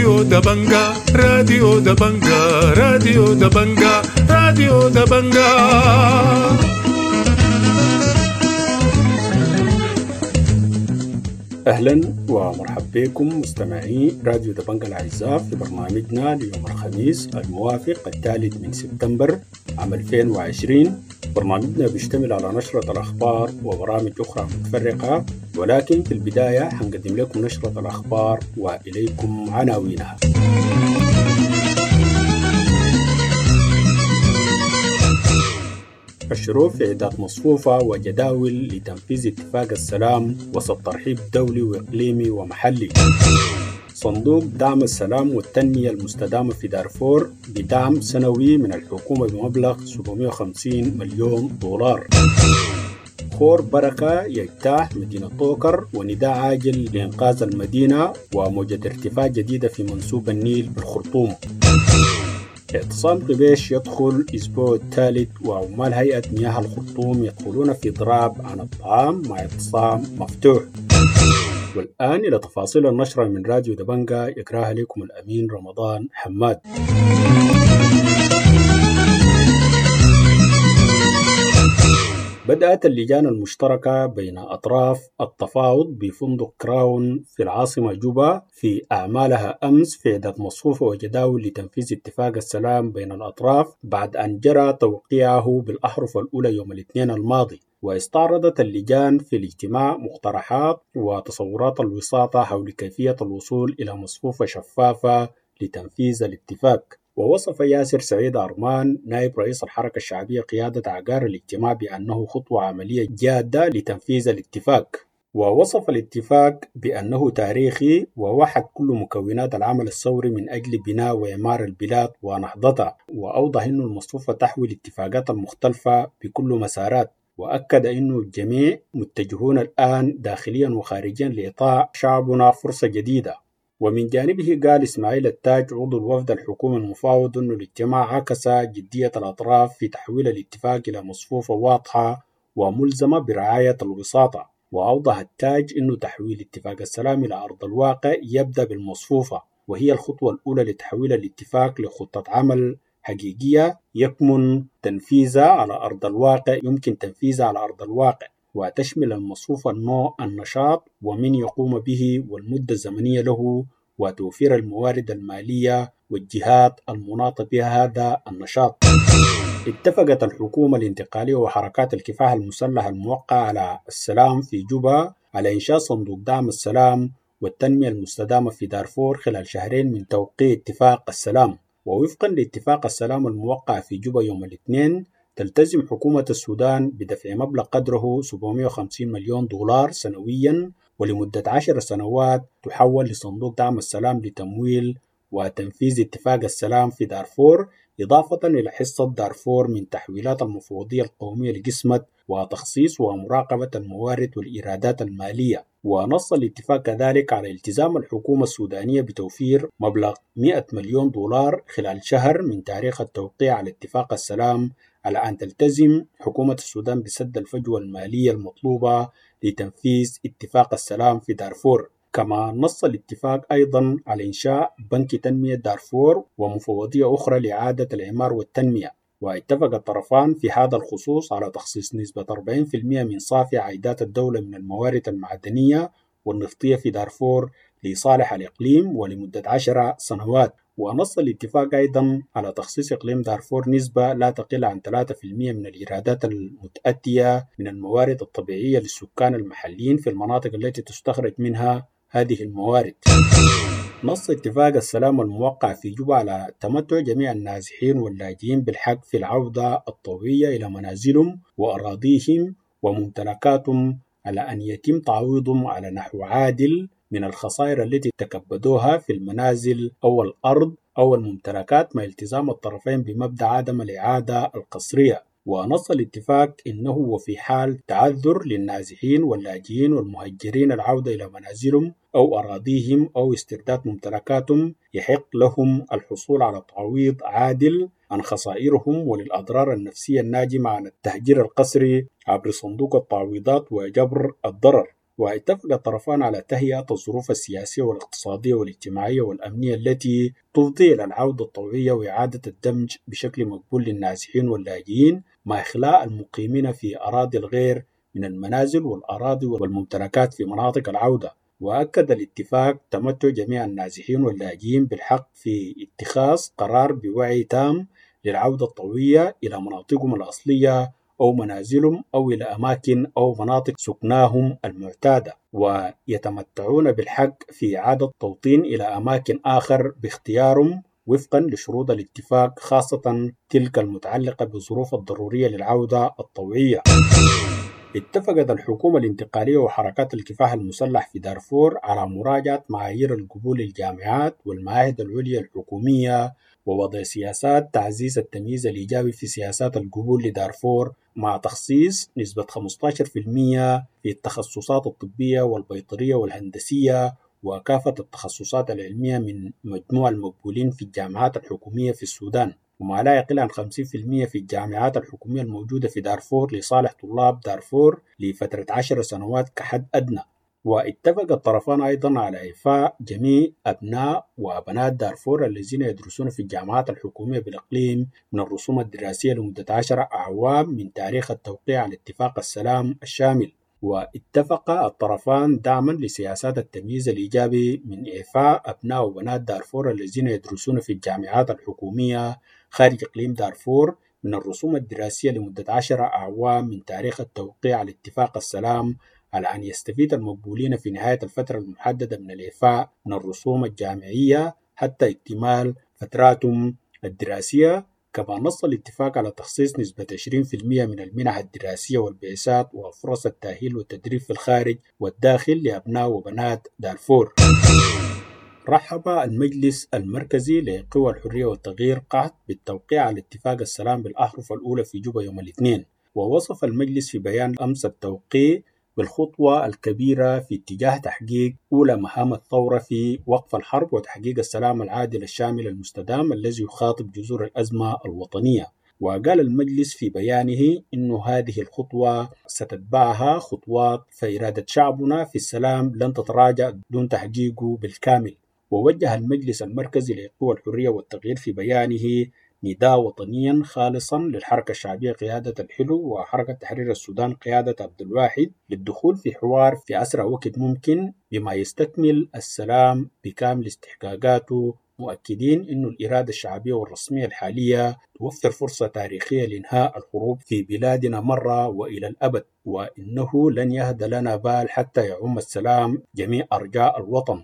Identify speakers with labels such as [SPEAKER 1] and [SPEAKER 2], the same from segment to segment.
[SPEAKER 1] راديو دبنجا راديو دبنجا راديو دبنجا راديو دبنجا.
[SPEAKER 2] أهلا ومرحبا بكم مستمعي راديو دبنجا الأعزاء في برنامجنا ليوم الخميس الموافق 3 سبتمبر عام 2020. برنامجنا بيشتمل على نشرة الأخبار وبرامج أخرى متفرقة، ولكن في البداية هنقدم لكم نشرة الأخبار وإليكم عناوينها. الشروع في إعداد مصفوفة وجداول لتنفيذ اتفاق السلام وسط ترحيب دولي وإقليمي ومحلي. صندوق دعم السلام والتنمية المستدامة في دارفور بدعم سنوي من الحكومة بمبلغ 750 مليون دولار. خور بركة يجتاح مدينة طوكر ونداء عاجل لإنقاذ المدينة وموجة ارتفاع جديدة في منسوب النيل بالخرطوم. اعتصام قبيش يدخل أسبوع الثالث وعمال هيئة مياه الخرطوم يدخلون في ضراب عن الطعام مع اعتصام مفتوح. والآن إلى تفاصيل النشرة من راديو دبنجا يقراها لكم الأمين رمضان حماد. بدأت اللجان المشتركة بين أطراف التفاوض بفندق كراون في العاصمة جوبا في أعمالها أمس في إعداد مصفوفة وجداول لتنفيذ اتفاق السلام بين الأطراف بعد أن جرى توقيعه بالأحرف الأولى يوم الاثنين الماضي. واستعرضت اللجان في الاجتماع مقترحات وتصورات الوساطة حول كيفية الوصول إلى مصفوفة شفافة لتنفيذ الاتفاق. ووصف ياسر سعيد أرمان نائب رئيس الحركة الشعبية قيادة عقار الاجتماع بأنه خطوة عملية جادة لتنفيذ الاتفاق. ووصف الاتفاق بأنه تاريخي ووحد كل مكونات العمل الثوري من أجل بناء وإعمار البلاد ونهضتها. وأوضح أن المصفوفة تحوي الاتفاقات المختلفة بكل مسارات، وأكد أن الجميع متجهون الآن داخليا وخارجيا لإعطاء شعبنا فرصة جديدة. ومن جانبه قال إسماعيل التاج عضو الوفد الحكومي المفاوض أن الاجتماع عكس جدية الأطراف في تحويل الاتفاق إلى مصفوفة واضحة وملزمة برعاية الوساطة. وأوضح التاج أن تحويل اتفاق السلام إلى أرض الواقع يبدأ بالمصفوفة، وهي الخطوة الأولى لتحويل الاتفاق لخطة عمل حقيقية يمكن تنفيذها على أرض الواقع، وتشمل المصفوفة النوع، النشاط، ومن يقوم به، والمدة الزمنية له، وتوفير الموارد المالية والجهات المناطة بها هذا النشاط. اتفقت الحكومة الانتقالية وحركات الكفاح المسلح الموقعة على السلام في جوبا على إنشاء صندوق دعم السلام والتنمية المستدامة في دارفور خلال شهرين من توقيع اتفاق السلام. ووفقا لاتفاق السلام الموقع في جوبا يوم الاثنين، تلتزم حكومة السودان بدفع مبلغ قدره 750 مليون دولار سنويا ولمدة 10 سنوات تحول لصندوق دعم السلام لتمويل وتنفيذ اتفاق السلام في دارفور، إضافة إلى حصة دارفور من تحويلات المفوضية القومية لقسمة وتخصيص ومراقبة الموارد والإيرادات المالية. ونص الاتفاق كذلك على التزام الحكومة السودانية بتوفير مبلغ 100 مليون دولار خلال شهر من تاريخ التوقيع على اتفاق السلام، على أن تلتزم حكومة السودان بسد الفجوة المالية المطلوبة لتنفيذ اتفاق السلام في دارفور. كما نص الاتفاق أيضا على إنشاء بنك تنمية دارفور ومفوضية أخرى لإعادة الإعمار والتنمية. واتفق الطرفان في هذا الخصوص على تخصيص نسبة 40% من صافي عائدات الدولة من الموارد المعدنية والنفطية في دارفور لصالح الإقليم ولمدة 10 سنوات. ونص الاتفاق أيضا على تخصيص إقليم دارفور نسبة لا تقل عن 3% من الإيرادات المتأتية من الموارد الطبيعية للسكان المحليين في المناطق التي تستخرج منها هذه الموارد. نص اتفاق السلام الموقع في جوبا على تمتع جميع النازحين واللاجئين بالحق في العودة الطوعية إلى منازلهم وأراضيهم وممتلكاتهم، على أن يتم تعويضهم على نحو عادل من الخسائر التي تكبدوها في المنازل أو الأرض أو الممتلكات، مع التزام الطرفين بمبدأ عدم الإعادة القسرية. ونص الاتفاق إنه وفي حال تعذر للنازحين واللاجئين والمهجرين العودة إلى منازلهم أو أراضيهم أو استرداد ممتلكاتهم، يحق لهم الحصول على تعويض عادل عن خسائرهم وللأضرار النفسية الناجمة عن التهجير القسري عبر صندوق التعويضات وجبر الضرر. واتفق الطرفان على تهيئة الظروف السياسية والاقتصادية والاجتماعية والأمنية التي تفضي إلى العودة الطوعية وإعادة الدمج بشكل مقبول للنازحين واللاجئين مع إخلاء المقيمين في أراضي الغير من المنازل والأراضي والممتلكات في مناطق العودة. وأكد الاتفاق تمتع جميع النازحين واللاجئين بالحق في اتخاذ قرار بوعي تام للعودة الطوعية إلى مناطقهم الأصلية أو منازلهم أو إلى أماكن أو مناطق سكناهم المعتادة، ويتمتعون بالحق في إعادة توطين إلى أماكن آخر باختيارهم وفقا لشروط الاتفاق، خاصة تلك المتعلقة بالظروف الضرورية للعودة الطوعية. اتفقت الحكومة الانتقالية وحركات الكفاح المسلح في دارفور على مراجعة معايير القبول للجامعات والمعاهد العليا الحكومية ووضع سياسات تعزيز التمييز الإيجابي في سياسات القبول لدارفور، مع تخصيص نسبة 15% في التخصصات الطبية والبيطرية والهندسية وكافة التخصصات العلمية من مجموع المقبولين في الجامعات الحكومية في السودان، وما لا يقل عن 50% في الجامعات الحكومية الموجودة في دارفور لصالح طلاب دارفور لفترة 10 سنوات كحد أدنى. واتفق الطرفان أيضا على إعفاء جميع أبناء وبنات دارفور الذين يدرسون في الجامعات الحكومية بالإقليم من الرسوم الدراسية لمدة 10 أعوام من تاريخ التوقيع على اتفاق السلام الشامل. واتفق الطرفان دعما لسياسات التمييز الإيجابي من إعفاء أبناء وبنات دارفور الذين يدرسون في الجامعات الحكومية خارج إقليم دارفور من الرسوم الدراسية لمدة 10 أعوام من تاريخ التوقيع على اتفاق السلام، على أن يستفيد المقبولين في نهاية الفترة المحددة من الإعفاء من الرسوم الجامعية حتى اكتمال فتراتهم الدراسية. كما نص الاتفاق على تخصيص نسبة 20% من المنح الدراسية والبعثات وفرص التأهيل والتدريب في الخارج والداخل لأبناء وبنات دارفور. رحب المجلس المركزي لقوى الحرية والتغيير قحط بالتوقيع على اتفاق السلام بالأحرف الأولى في جوبا يوم الاثنين، ووصف المجلس في بيان أمس التوقيع بالخطوة الكبيرة في اتجاه تحقيق أولى مهام الثورة في وقف الحرب وتحقيق السلام العادل الشامل المستدام الذي يخاطب جذور الأزمة الوطنية. وقال المجلس في بيانه إن هذه الخطوة ستتبعها خطوات، فإرادة شعبنا في السلام لن تتراجع دون تحقيقه بالكامل. ووجه المجلس المركزي لقوى الحرية والتغيير في بيانه نداء وطنيا خالصا للحركة الشعبية قيادة الحلو وحركة تحرير السودان قيادة عبد الواحد للدخول في حوار في أسرع وقت ممكن بما يستكمل السلام بكامل استحقاقاته، مؤكدين أن الإرادة الشعبية والرسمية الحالية توفر فرصة تاريخية لإنهاء الحروب في بلادنا مرة وإلى الأبد، وإنه لن يهدى لنا بال حتى يعم السلام جميع أرجاء الوطن.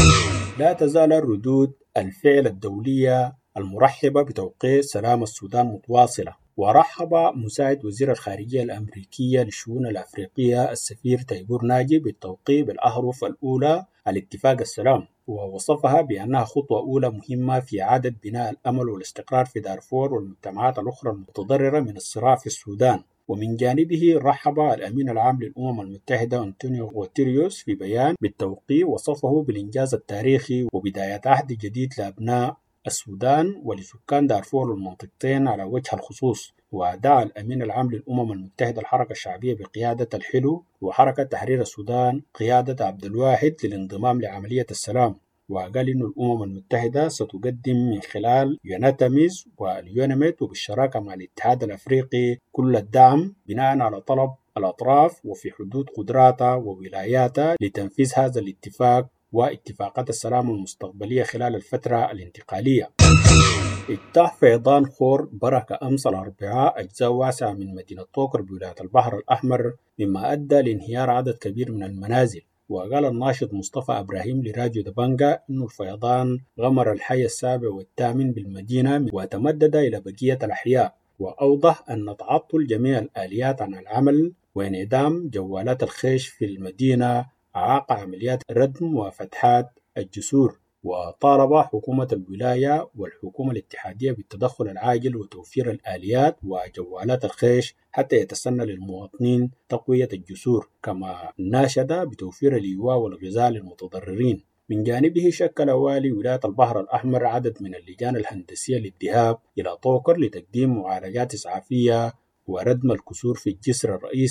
[SPEAKER 2] لا تزال ردود الفعل الدولية المرحبة بتوقيع سلام السودان متواصلة. ورحب مساعد وزير الخارجية الأمريكية للشؤون الأفريقية السفير تيبور ناجي بالتوقيع بالأحرف الأولى على اتفاق السلام، ووصفها بأنها خطوة أولى مهمة في إعادة بناء الأمل والاستقرار في دارفور والمجتمعات الأخرى المتضررة من الصراع في السودان. ومن جانبه رحب الأمين العام للأمم المتحدة أنطونيو غوتيريوس في بيان بالتوقيع وصفه بالإنجاز التاريخي وبداية عهد جديد لأبناء السودان ولسكان دارفور والمنطقتين على وجه الخصوص. ودعا الأمين العام للأمم المتحدة الحركة الشعبية بقيادة الحلو وحركة تحرير السودان قيادة عبد الواحد للانضمام لعملية السلام، وقال إن الأمم المتحدة ستقدم من خلال يوناتاميز واليونميت وبالشراكة مع الاتحاد الأفريقي كل الدعم بناء على طلب الأطراف وفي حدود قدراتها وولاياتها لتنفيذ هذا الاتفاق واتفاقات السلام المستقبلية خلال الفترة الانتقالية. اجتاح فيضان خور بركة أمس الأربعاء أجزاء واسعة من مدينة طوكر بولاية البحر الأحمر مما أدى لانهيار عدد كبير من المنازل. وقال الناشط مصطفى إبراهيم لراديو دبنجا إن الفيضان غمر الحي السابع والثامن بالمدينة وتمدد إلى بقية الأحياء، وأوضح أن تعطل جميع الآليات عن العمل وانعدام جوالات الخيش في المدينة أعاق عمليات ردم وفتحات الجسور. وطالب حكومة الولاية والحكومة الاتحادية بالتدخل العاجل وتوفير الآليات وجوالات الخيش حتى يتسنى للمواطنين تقوية الجسور، كما ناشد بتوفير الإيواء والغذاء للمتضررين. من جانبه شكل والي ولاية البحر الأحمر عدد من اللجان الهندسية للذهاب إلى طوكر لتقديم معالجات إسعافية وردم الكسور في الجسر الرئيسي.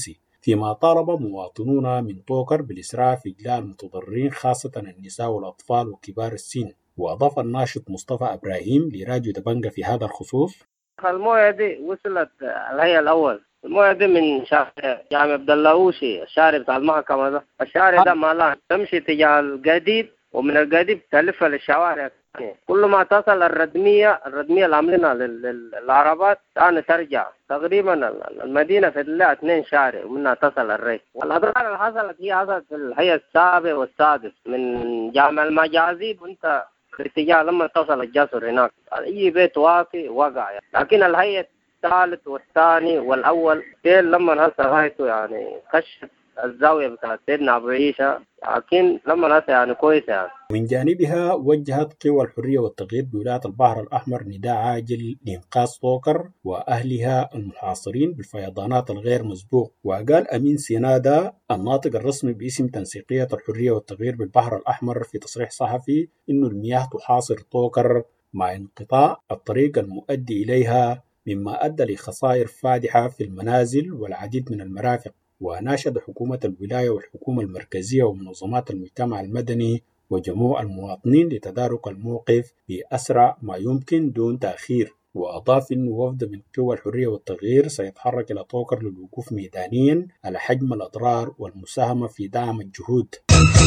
[SPEAKER 2] فيما طالب مواطنون من طوكر بالإسراع في إجلاء المتضررين خاصة النساء والأطفال وكبار السن. وأضاف الناشط مصطفى إبراهيم لراديو دبنجة في هذا الخصوص:
[SPEAKER 3] المويه دي وصلت الهيئة الأول. المويه دي من شارع جامع عبد الله أوشي، الشارع بتاع المحكمة ده. الشارع ده مالان تمشي تجاه القديد، ومن القديد تلف للشوارع. كل ما تصل الردمية اللي عاملينها للعربات ثاني ترجع. تقريبا المدينة في لها 2 شارع ومنها تصل الري. والأضرار اللي حصلت هي حصلت في الهيئة السابع والسادس من جامع المجازيب، وانت في اتجاه لما تصل الجسر هناك أي بيت واطي وقع يعني. لكن الهيئة الثالث والثاني والأول ديل لما هسه غايته يعني كشف الزاوية بتاعت سيدنا أبو عيسى، لكن لما هسه يعني كويسة يعني.
[SPEAKER 2] من جانبها وجهت قوى الحرية والتغيير بولاية البحر الأحمر نداء عاجل لإنقاذ طوكر وأهلها المحاصرين بالفيضانات الغير مسبوق. وقال أمين سينادا الناطق الرسمي باسم تنسيقية الحرية والتغيير بالبحر الأحمر في تصريح صحفي إنه المياه تحاصر طوكر مع انقطاع الطريق المؤدي إليها، مما أدى لخسائر فادحة في المنازل والعديد من المرافق. وناشد حكومة الولاية والحكومة المركزية ومنظمات المجتمع المدني وجموع المواطنين لتدارك الموقف بأسرع ما يمكن دون تأخير. وأضاف أنه وفد من قوى الحرية والتغيير سيتحرك إلى طوكر للوقوف ميدانيا على حجم الأضرار والمساهمة في دعم الجهود.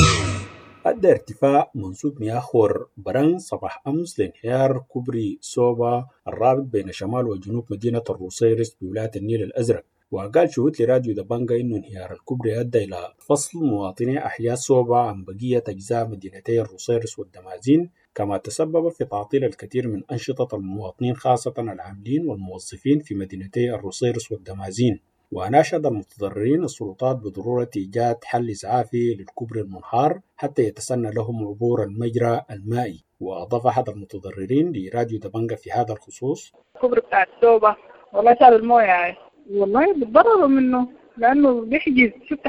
[SPEAKER 2] أدى ارتفاع منسوب مياه خور بران صباح أمس لانهيار كوبري سوبا الرابط بين شمال وجنوب مدينة الروسيرس بولاية النيل الأزرق. وقال شهود لراديو دبنجة إنه انهيار الكوبري أدى إلى فصل مواطني أحياء صوبا عن بقية أجزاء مدينتي الروسيرس والدمازين، كما تسبب في تعطيل الكثير من أنشطة المواطنين خاصة العاملين والموظفين في مدينتي الروسيرس والدمازين. وناشد المتضررين السلطات بضرورة إيجاد حل إسعافي للكوبري المنهار حتى يتسنى لهم عبور المجرى المائي. وأضاف أحد المتضررين لراديو دبنجة في هذا الخصوص:
[SPEAKER 4] الكوبري بتاع الصوبة والله شال المويه والله بتضرروا منه، لأنه بيحجز. شفت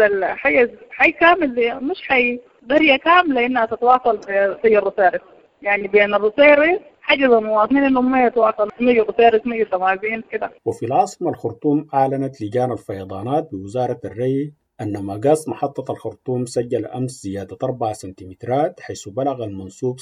[SPEAKER 4] حي كامل، مش حي، قرية كاملة إنها تتواصل في الروسيرس، يعني بين الروسيرس حجز المواطنين إنهم ما يتواصلوا مية روسيرس مية تمازين كده.
[SPEAKER 2] وفي العاصمة الخرطوم أعلنت لجان الفيضانات بوزارة الري أن مقاس محطة الخرطوم سجل أمس زيادة 4 سنتيمترات، حيث بلغ المنسوب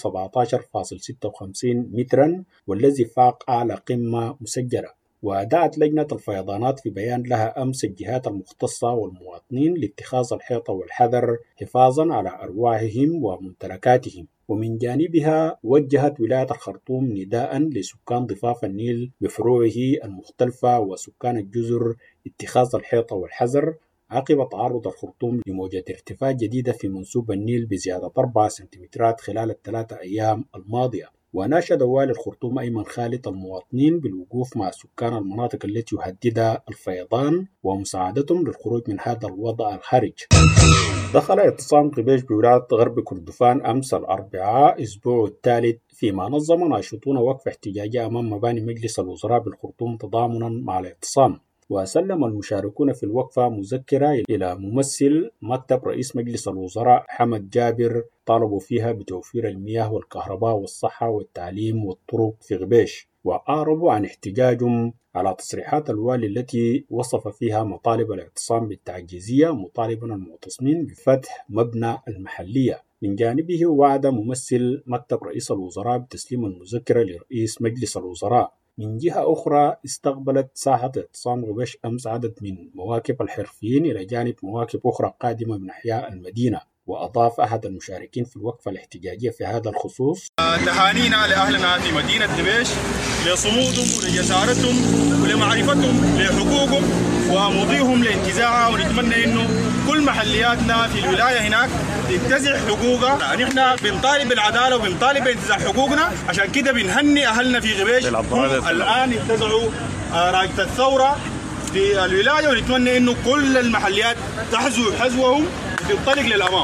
[SPEAKER 2] 17.56 مترا، والذي فاق أعلى قمة مسجلة. وأدعت لجنة الفيضانات في بيان لها أمس الجهات المختصة والمواطنين لاتخاذ الحيطة والحذر حفاظا على أرواحهم وممتلكاتهم. ومن جانبها وجهت ولاية الخرطوم نداء لسكان ضفاف النيل بفروعه المختلفة وسكان الجزر اتخاذ الحيطة والحذر عقب تعرض الخرطوم لموجة ارتفاع جديدة في منسوب النيل بزيادة 4 سنتيمترات خلال ال3 أيام الماضية. وناشد والي الخرطوم أيمن خالد المواطنين بالوقوف مع سكان المناطق التي يهددها الفيضان ومساعدتهم للخروج من هذا الوضع الحرج. دخل اعتصام قبيش بولاية غرب كردفان أمس الأربعاء أسبوع الثالث، فيما نظم ناشطون وقفة احتجاجية أمام مباني مجلس الوزراء بالخرطوم تضامنا مع الاعتصام. وسلم المشاركون في الوقفة مذكرة إلى ممثل مكتب رئيس مجلس الوزراء حمد جابر، طالبوا فيها بتوفير المياه والكهرباء والصحة والتعليم والطرق في غبيش. وأعربوا عن احتجاجهم على تصريحات الوالي التي وصف فيها مطالب الاعتصام بالتعجيزية، مطالبا المعتصمين بفتح مبنى المحلية. من جانبه وعد ممثل مكتب رئيس الوزراء بتسليم المذكرة لرئيس مجلس الوزراء. من جهة أخرى استقبلت ساحة اعتصام غبيش أمس عدد من مواكب الحرفيين إلى جانب مواكب أخرى قادمة من أحياء المدينة. وأضاف أحد المشاركين في الوقفة الاحتجاجية في هذا الخصوص:
[SPEAKER 5] تهانينا لأهلنا في مدينة غبيش لصمودهم ولجسارتهم ولمعرفتهم لحقوقهم ومضيهم لانتزاعها، ونتمنى إنه كل محلياتنا في الولاية هناك تنتزع حقوقها. نحن بنطالب بالعدالة وبنطالب بانتزاع حقوقنا، عشان كده بنهني أهلنا في غبيش الآن انتزعوا راية الثورة في الولاية، ونتمنى إنه كل المحليات تحذو حذوهم وتنطلق للأمام.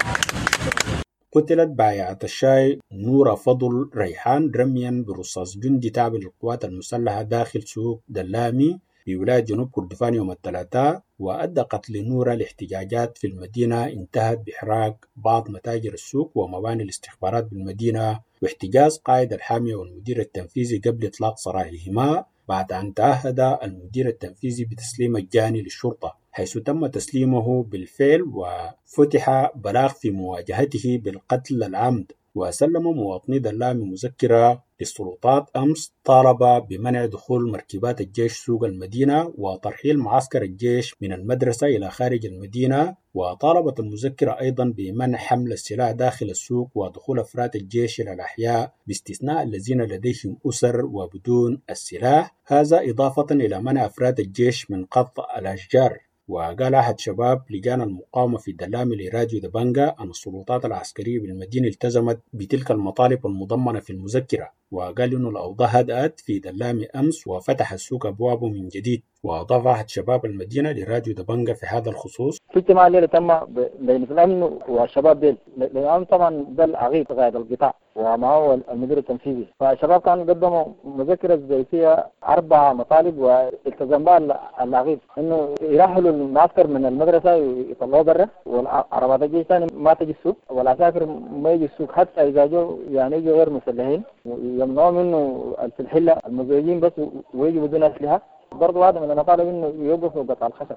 [SPEAKER 2] قتلت بائعة الشاي نورة فضل ريحان رميا برصاص جندي تابع للقوات المسلحة داخل سوق دلامي بولاية جنوب كردفان يوم الثلاثاء. وأدى قتل نورة لاحتجاجات في المدينة انتهت بإحراق بعض متاجر السوق ومباني الاستخبارات بالمدينة، واحتجاز قائد الحامية والمدير التنفيذي قبل إطلاق سراحهما بعد أن تعهد المدير التنفيذي بتسليم الجاني للشرطة. حيث تم تسليمه بالفعل وفتح بلاغ في مواجهته بالقتل العمد. وسلم مواطني دلامي مذكرة للسلطات أمس طالب بمنع دخول مركبات الجيش سوق المدينة وترحيل معسكر الجيش من المدرسة إلى خارج المدينة. وطالبت المذكرة أيضا بمنع حمل السلاح داخل السوق ودخول أفراد الجيش إلى الأحياء باستثناء الذين لديهم أسر وبدون السلاح، هذا إضافة إلى منع أفراد الجيش من قطع الأشجار. وقال أحد شباب لجان المقاومة في دلامي لراديو دبنجا أن السلطات العسكرية بالمدينة التزمت بتلك المطالب المضمنة في المذكرة، وقال إنه الأوضاع هدأت في دلامي أمس وفتح السوق أبوابه من جديد. وأضاف أحد شباب المدينة لراديو دبنجا في هذا الخصوص:
[SPEAKER 6] في اجتماع الليلة تم بين الأمن والشباب ديل، لأن طبعا ده العقيد قائد القطاع ومعه المدير التنفيذي، فالشباب كانوا قدموا مذكرة زي فيها 4 مطالب والتزم بها العقيد إنه يرحلوا المعسكر من المدرسة ويطلعوه برا، والعربات الجيش ثاني ما تجي السوق، والعساكر ما يجي السوق حتى إذا جو يعني يجوا غير مسلحين، ويمنعوا منه في الحلة المزوجين بس ويجوا بدون أسلحة. برضو هذا من المطالب إنه يوقفوا قطع الخشب.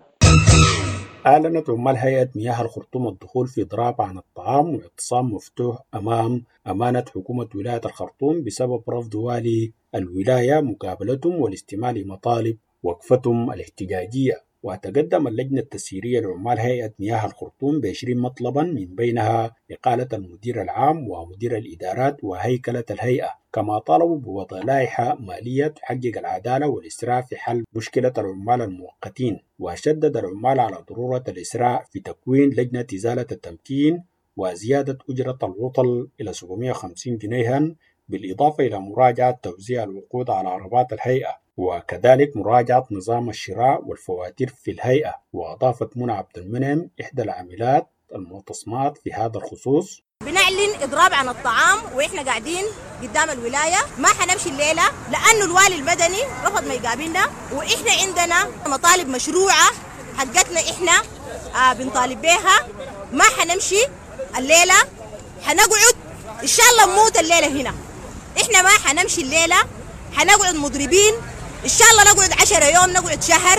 [SPEAKER 2] أعلنت عمال هيئة مياه الخرطوم الدخول في ضراب عن الطعام واعتصام مفتوح أمام أمانة حكومة ولاية الخرطوم بسبب رفض والي الولاية مقابلتهم والاستماع لمطالب وقفتهم الاحتجاجية. وتقدم اللجنة التسييرية لعمال هيئة مياه الخرطوم ب20 مطلبا من بينها إقالة المدير العام ومدير الإدارات وهيكلة الهيئة، كما طالبوا بوضع لائحة مالية تحقق العدالة والإسراع في حل مشكلة العمال المؤقتين. وشدد العمال على ضرورة الإسراع في تكوين لجنة إزالة التمكين وزيادة أجرة العطل إلى 750 جنيها، بالإضافة إلى مراجعة توزيع الوقود على عربات الهيئة، وكذلك مراجعة نظام الشراء والفواتير في الهيئة. وأضافت منى عبد المنعم إحدى العاملات المعتصمات في هذا الخصوص:
[SPEAKER 7] بنعلن إضراب عن الطعام وإحنا قاعدين قدام الولاية، ما حنمشي الليلة لأنه الوالي المدني رفض ما يقابلنا، وإحنا عندنا مطالب مشروعة حقتنا إحنا بنطالب بيها. ما حنمشي الليلة، حنقعد إن شاء الله نموت الليلة هنا. إحنا ما حنمشي الليلة، حنقعد مضربين إن شاء الله، نقعد 10 يوم، نقعد شهر.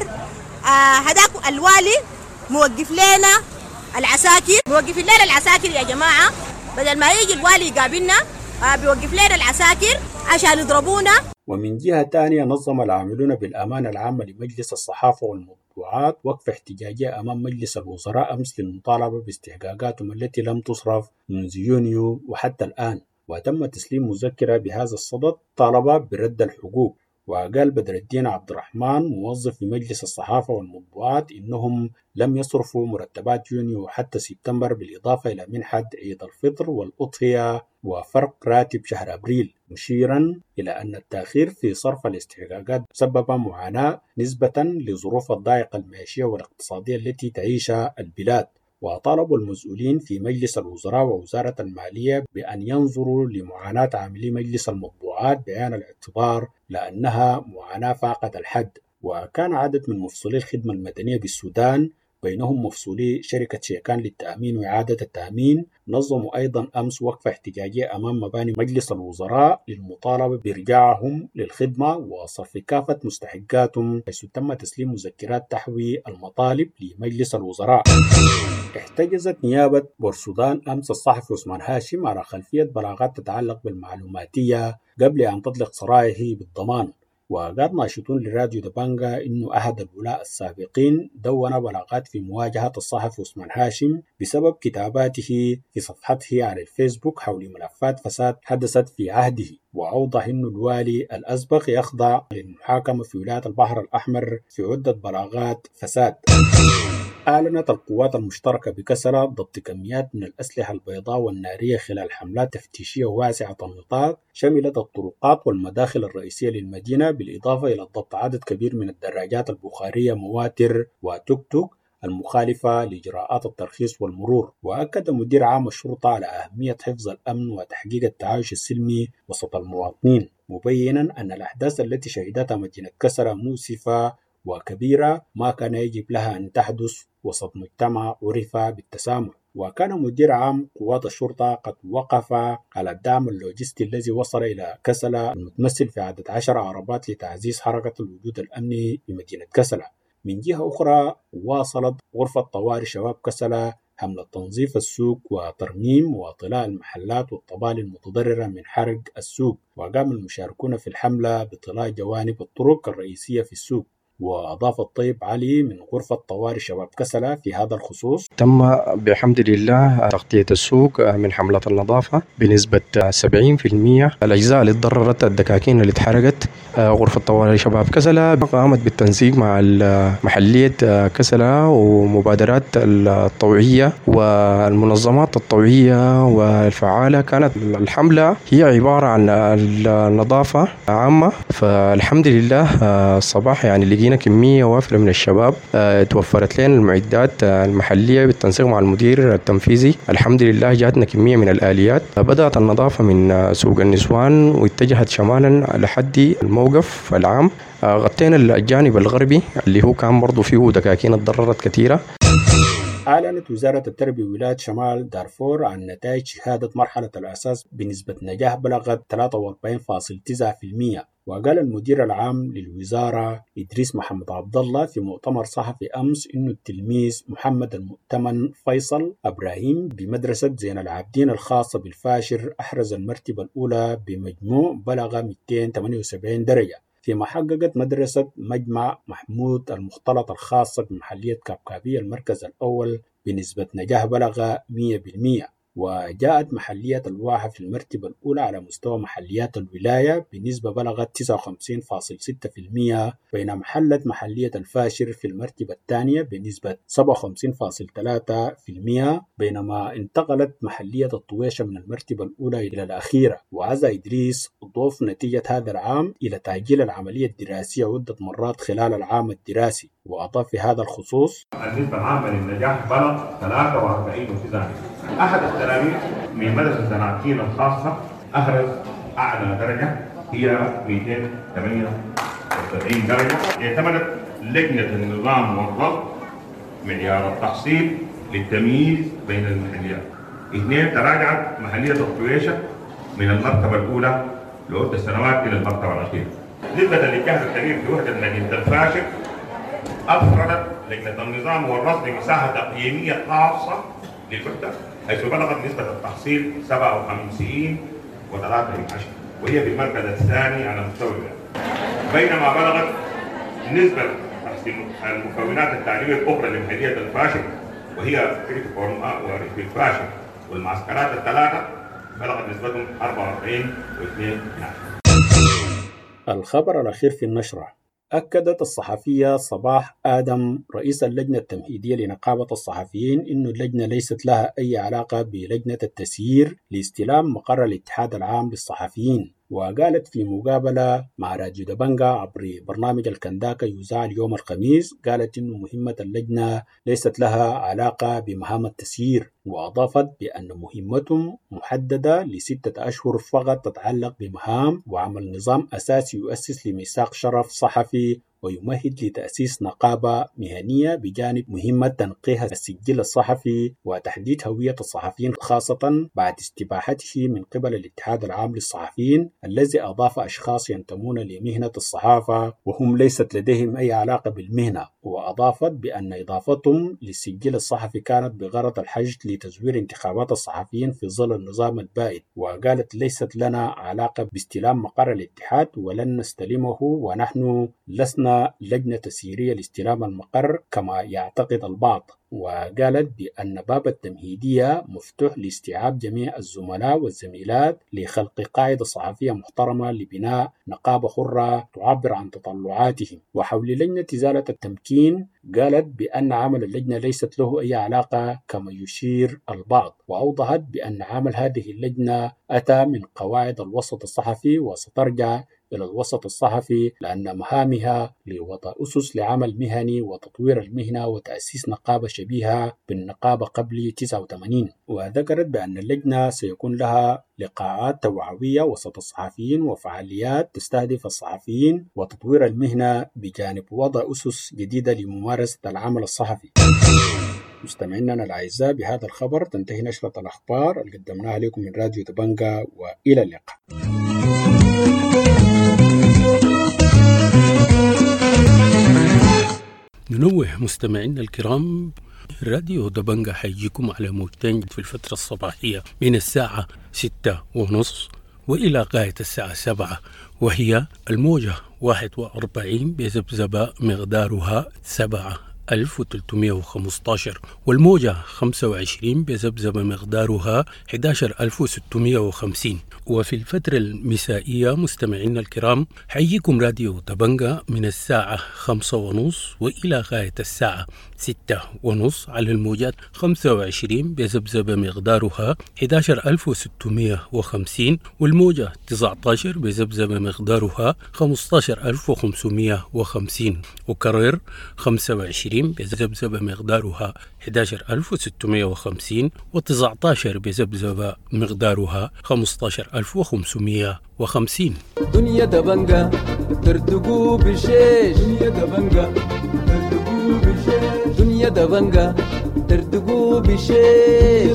[SPEAKER 7] هداك الوالي موقف لنا العساكر، موقف لنا العساكر يا جماعة، بدل ما يجي الوالي يقابلنا بيوقف لنا العساكر عشان يضربونا.
[SPEAKER 2] ومن جهة تانية نظم العاملون بالأمانة العامة لمجلس الصحافة والمطبوعات وقفة احتجاجية أمام مجلس الوزراء أمس للمطالبة باستحقاقاتهم التي لم تصرف منذ يونيو وحتى الآن. وتم تسليم مذكرة بهذا الصدد طالبا برد الحقوق. وقال بدر الدين عبد الرحمن موظف في مجلس الصحافة والمطبوعات إنهم لم يصرفوا مرتبات يونيو حتى سبتمبر، بالإضافة إلى منحة عيد الفطر والأضحية وفرق راتب شهر أبريل، مشيرا إلى أن التأخير في صرف الاستحقاقات سبب معاناة نسبة لظروف الضائقة المعيشية والاقتصادية التي تعيشها البلاد. وطالبوا المسؤولين في مجلس الوزراء ووزارة المالية بأن ينظروا لمعاناة عاملي مجلس المطبوعات بعين الاعتبار لأنها معاناة فاقت الحد. وكان عدد من مفصولي الخدمة المدنية بالسودان بينهم مفصولي شركة شيكان للتأمين وإعادة التأمين نظموا أيضا أمس وقفة احتجاجية أمام مباني مجلس الوزراء للمطالبة بإرجاعهم للخدمة وصرف كافة مستحقاتهم، حيث تم تسليم مذكرات تحوي المطالب لمجلس الوزراء. احتجزت نيابة بورسودان أمس الصحفي عثمان هاشم على خلفية بلاغات تتعلق بالمعلوماتية قبل أن تطلق سرايه بالضمان. وقال ناشطون لراديو دبنجا إنه أحد الولاء السابقين دون بلاغات في مواجهة الصحفي عثمان هاشم بسبب كتاباته في صفحته على الفيسبوك حول ملفات فساد حدثت في عهده. وأوضح إنه الوالي الأسبق يخضع للمحاكمة في ولاية البحر الأحمر في عدة بلاغات فساد. أعلنت القوات المشتركة بكسرى ضبط كميات من الأسلحة البيضاء والنارية خلال حملات تفتيشية واسعة النطاق شملت الطرقات والمداخل الرئيسية للمدينة، بالإضافة إلى ضبط عدد كبير من الدراجات البخارية، مواتر وتوك توك المخالفة لإجراءات الترخيص والمرور. وأكد مدير عام الشرطة على أهمية حفظ الأمن وتحقيق التعايش السلمي وسط المواطنين، مبينا أن الأحداث التي شهدتها مدينة كسرى مؤسفة وكبيرة ما كان يجب لها أن تحدث وسط مجتمع عرف بالتسامح. وكان مدير عام قوات الشرطة قد وقف على الدعم اللوجستي الذي وصل إلى كسلة المتمثل في عدد 10 عربات لتعزيز حركة الوجود الأمني بمدينة كسلة. من جهة أخرى واصلت غرفة طوارئ شباب كسلة حملة تنظيف السوق وترميم وطلاء المحلات والطبالي المتضررة من حرق السوق، وقام المشاركون في الحملة بطلاء جوانب الطرق الرئيسية في السوق. وأضاف الطيب علي من غرفة طوارئ شباب كسلة في هذا الخصوص:
[SPEAKER 8] تم بحمد الله تغطية السوق من حملة النظافة بنسبة 70%. الأجزاء اللي تضررت، الدكاكين اللي اتحرقت، غرفة طوارئ شباب كسلة قامت بالتنسيق مع محلية كسلة ومبادرات الطوعية والمنظمات الطوعية والفعالة. كانت الحملة هي عبارة عن النظافة عامة. فالحمد لله الصباح يعني لقينا كمية وافرة من الشباب. توفرت لنا المعدات المحلية بالتنسيق مع المدير التنفيذي. الحمد لله جاتنا كمية من الآليات. بدأت النظافة من سوق النسوان واتجهت شمالا لحد الموقف العام. غطينا الجانب الغربي اللي هو كان برضو فيه دكاكين اتضررت كثيرة.
[SPEAKER 2] أعلنت وزارة التربية ولاية شمال دارفور عن نتائج شهادة مرحلة الأساس بنسبة نجاح بلغت 43.9%. وقال المدير العام للوزارة إدريس محمد عبد الله في مؤتمر صحفي أمس إنه التلميذ محمد المؤتمن فيصل إبراهيم بمدرسة زين العابدين الخاصة بالفاشر أحرز المرتبة الأولى بمجموع بلغ 278 درجة، فيما حققت مدرسة مجمع محمود المختلط الخاصة بمحلية كابكابية المركز الأول بنسبة نجاح بلغ 100%. وجاءت محلية الواحة في المرتبة الأولى على مستوى محليات الولاية بنسبة بلغت 59.6%، بينما حلت محلية الفاشر في المرتبة الثانية بنسبة 57.3%، بينما انتقلت محلية الطويشة من المرتبة الأولى إلى الأخيرة. وعزى إدريس ضيف نتيجة هذا العام إلى تأجيل العملية الدراسية عدة مرات خلال العام الدراسي، وأضاف في هذا الخصوص:
[SPEAKER 9] النسبة العامة للنجاح بلغ 43.9%. أحد التلاميذ من مدرسة الزناتين الخاصة أحرز أعلى درجة هي 278 درجة. اعتمدت لجنة النظام والضبط معيار التحصيل للتمييز بين المحليات. 2 تراجعت محلية الطويشة من المرتبة الأولى لعدة سنوات إلى المرتبة الأخيرة. نسبة الإنجاز الكبير في وحدة مدينة الفاشر أفردت لجنة النظام والرصد مساحة تقييمية خاصة للوحدة، حيث بلغت نسبة التحصيل 57.3%، وهي في المركز الثاني على مستوى الولاية. بينما بلغت نسبة تحصيل المكونات التعليمية الأخرى لمحلية الفاشر، وهي ورشف الفاشر والمعسكرات الثلاثة، بلغت نسبتهم 44.2%.
[SPEAKER 2] الخبر الأخير في النشرة: أكدت الصحفية صباح آدم رئيس اللجنة التمهيدية لنقابة الصحفيين إن اللجنة ليست لها أي علاقة بلجنة التسيير لاستلام مقر الاتحاد العام للصحفيين. وقالت في مقابلة مع راديو دبنجا عبر برنامج الكنداكا يذاع اليوم الخميس، قالت إن مهمة اللجنة ليست لها علاقة بمهام التسيير، وأضافت بأن مهمتهم محددة ل6 أشهر فقط تتعلق بمهام وعمل نظام أساسي يؤسس لميثاق شرف صحفي ويمهد لتأسيس نقابة مهنية بجانب مهمة تنقيح السجل الصحفي وتحديد هوية الصحفيين، خاصة بعد استباحته من قبل الاتحاد العام للصحفيين الذي أضاف أشخاص ينتمون لمهنة الصحافة وهم ليست لديهم أي علاقة بالمهنة. وأضافت بأن إضافتهم للسجل الصحفي كانت بغرض الحشد لتزوير انتخابات الصحفيين في ظل النظام البائد. وقالت: ليست لنا علاقة باستلام مقر الاتحاد ولن نستلمه، ونحن لسنا لجنة تسييرية لاستلام المقر كما يعتقد البعض. وقالت بأن باب التمهيدية مفتوح لاستيعاب جميع الزملاء والزميلات لخلق قاعدة صحفية محترمة لبناء نقابة حرة تعبر عن تطلعاتهم. وحول لجنة إزالة التمكين قالت بأن عمل اللجنة ليست له أي علاقة كما يشير البعض، وأوضحت بأن عمل هذه اللجنة أتى من قواعد الوسط الصحفي وسترجع إلى الوسط الصحفي، لأن مهامها لوضع أسس لعمل مهني وتطوير المهنة وتأسيس نقابة شبيهة بالنقابة قبل 89. وذكرت بأن اللجنة سيكون لها لقاءات توعوية وسط الصحفيين وفعاليات تستهدف الصحفيين وتطوير المهنة بجانب وضع أسس جديدة لممارسة العمل الصحفي. مستمعينا الأعزاء، بهذا الخبر تنتهي نشرة الأخبار اللي قدمناها لكم من راديو دبنجا، وإلى اللقاء.
[SPEAKER 10] ننوه مستمعينا الكرام، راديو دبنجة حيجيكم على موجتين في الفترة الصباحية من الساعة 6:30 وإلى غاية الساعة 7، وهي الموجة 41 بذبذبة مقدارها 7315، والموجة 25 بذبذبة مقدارها 11650. وفي الفترة المسائية مستمعينا الكرام حييكم راديو دبنجة من الساعة 5:30 وإلى غاية الساعة 6:30 على الموجات 25 بذبذبة مقدارها 11650، والموجة 19 بذبذبة مقدارها 15550، وكرر 25 بذبذبة مقدارها 11650 و19 بذبذبة مقدارها 15550.
[SPEAKER 11] دنيا دبنجة ترتقو بشيش، دنيا دبنجة ترتقو بشيش، دنيا دبنجة ترتقو بشيش،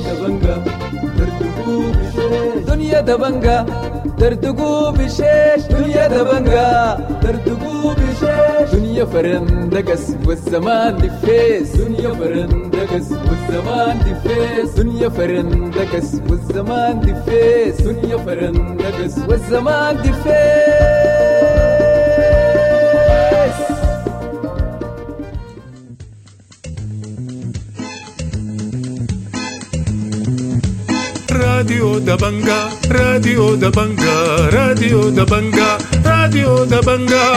[SPEAKER 11] دنيا دبنجة ترتقو بشيش، دنيا دبنجة ترتقو بشيش، دنيا فرندقس والزمان دفيس، دنيا فرندقس والزمان دفيس، دنيا فرندقس والزمان دفيس، دنيا فرندقس والزمان دفيس.
[SPEAKER 1] راديو دبنجة راديو دبنجة راديو دبنجة راديو دبنجة.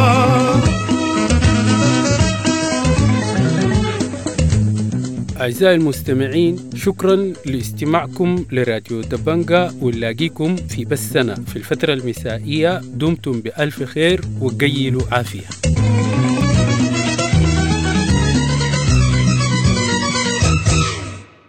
[SPEAKER 10] أعزائي المستمعين، شكرا لاستماعكم لراديو دبنجة، ونلاقيكم في بثنا في الفترة المسائية. دمتم بألف خير وقيلوا عافية.